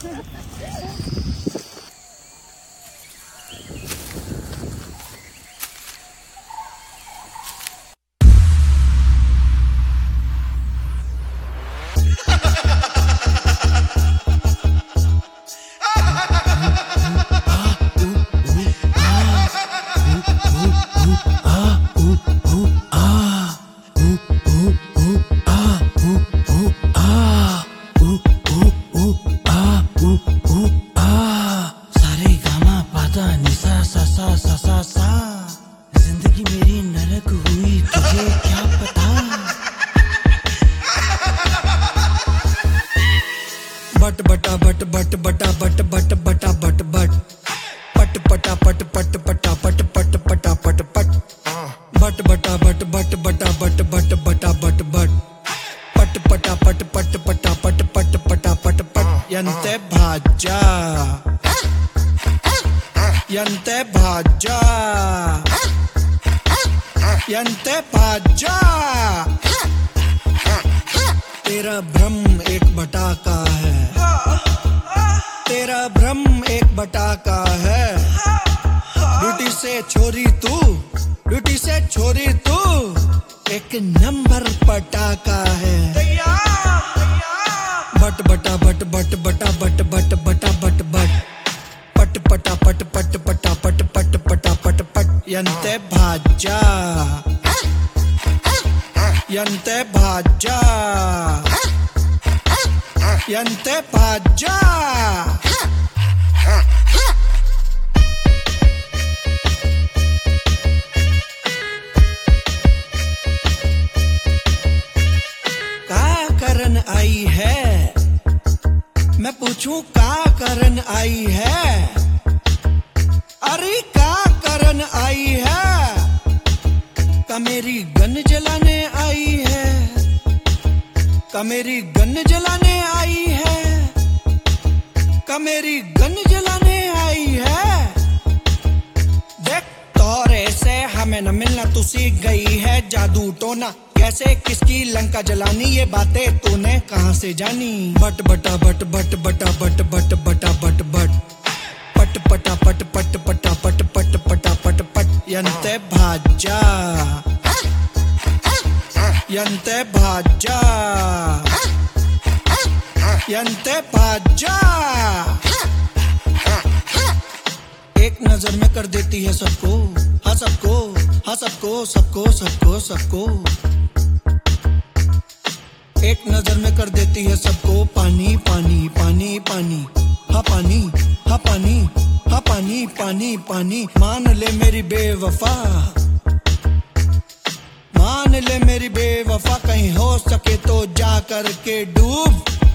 जिंदगी मेरी नरक हुई तुझे क्या पता। बट बटा बट बट बटा बट बट बटा बट बट पट पटा पट पट पटा पट पट पटा पट पट बट बटा बट बट बटा बट बट बटा बट बट पट पटा पट पट पटा पट पट पटा पट पट यंते भाजा यंते भाजा यंते भाजा। तेरा भ्रम एक भटाका है, तेरा भ्रम एक भटाका है। ड्यूटी से छोरी तू, ड्यूटी से छोरी तू एक नंबर पटाका है। बट बटा बट बट बटा बट बट बटा बट बट पट पटा पट पट पटा पट पट पटा पट पट यंते भाजा यंते भाजा यंते भाजा। का करन आई है, मैं पूछूं का करन आई है। अरे का करन आई है, का मेरी गन जलाने आई है, का मेरी गन जलाने आई है, का मेरी गन जलाने आई है। देख तोरे से हमें न मिलना, तू सीख गई है जादू टोना। कैसे किसकी लंका जलानी, ये बातें तूने कहां से जानी। बट बटा बट बट बटा बट बट बटा बट बट पट पटा पट पट पटा पट पट पटा पट पट यंते भाजा यंते भाजा यंते भाजा। एक नजर में कर देती है सबको, हाँ सबको, हाँ सबको सबको सबको सबको। एक नजर में कर देती है सबको। पानी पानी पानी पानी हाँ पानी, हाँ पानी, हाँ पानी पानी पानी। मान ले मेरी बेवफा, मान ले मेरी बेवफा। कहीं हो सके तो जा करके डूब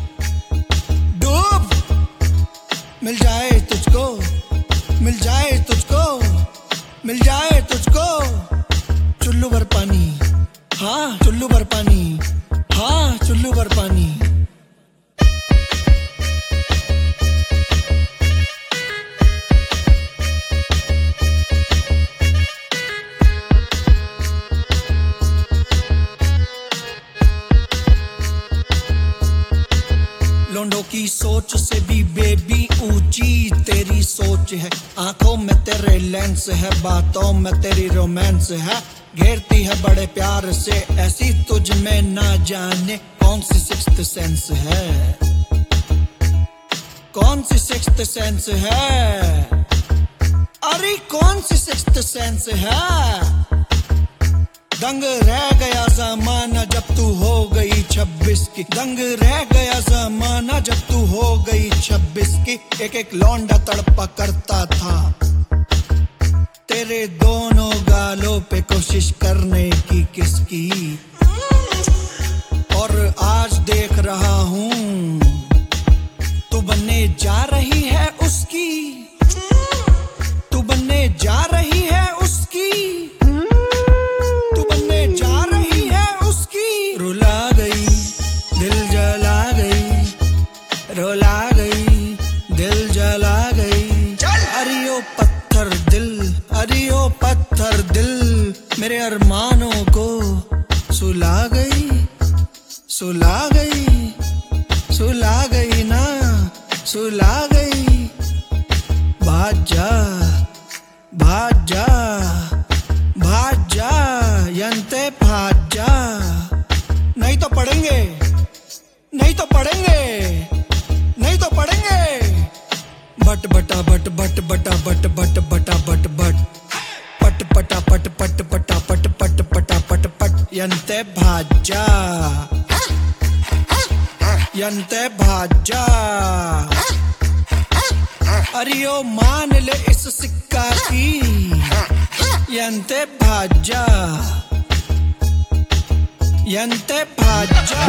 डूब। मिल जाए तुझको, मिल जाए तुझको, मिल जाए तुझको चुल्लू भर पानी, हाँ चुल्लू भर पानी, हाँ चुल्लू भर पानी। लोंडों की सोच से भी बेबी ऊंची तेरी सोच है। आंखों में तेरे लेंस है, बातों में तेरी रोमांस है। घेरती है बड़े प्यार से, ऐसी तुझ में ना जाने कौन सी सिक्स्थ सेंस है, कौन सी सिक्स्थ सेंस है। अरे कौन सी सिक्स्थ सेंस है। दंग रह गया जमाना जब तू हो गई 26 की, दंग रह गया जमाना जब तू हो गई 26 की। एक एक लौंडा तड़पा करता था तेरे दोनों गालों पे कोशिश करने की किसकी। और आज देख रहा हूँ तू बनने जा रही है उसकी, तू बनने जा रही है उसकी, तू बनने जा रही है उसकी। रुला गई दिल जला गई, रुला गई दिल जला गई। अरियो पत्थर दिल, अरियो पत्थर दिल मेरे अरमानों को सुला गई, सुला गई, सुला गई ना, सुला पढ़ेंगे, नहीं तो पढ़ेंगे, नहीं तो पढ़ेंगे। बट बटा बट बट बटा बट बट बटा बट बट पट पटा पट पट पटा पट पट पटा पट पट यंते भाज्या, यंते भाज्या। अरे ओ मान ले इस सिक्का की यंते भाज्या, यंते भाज्या।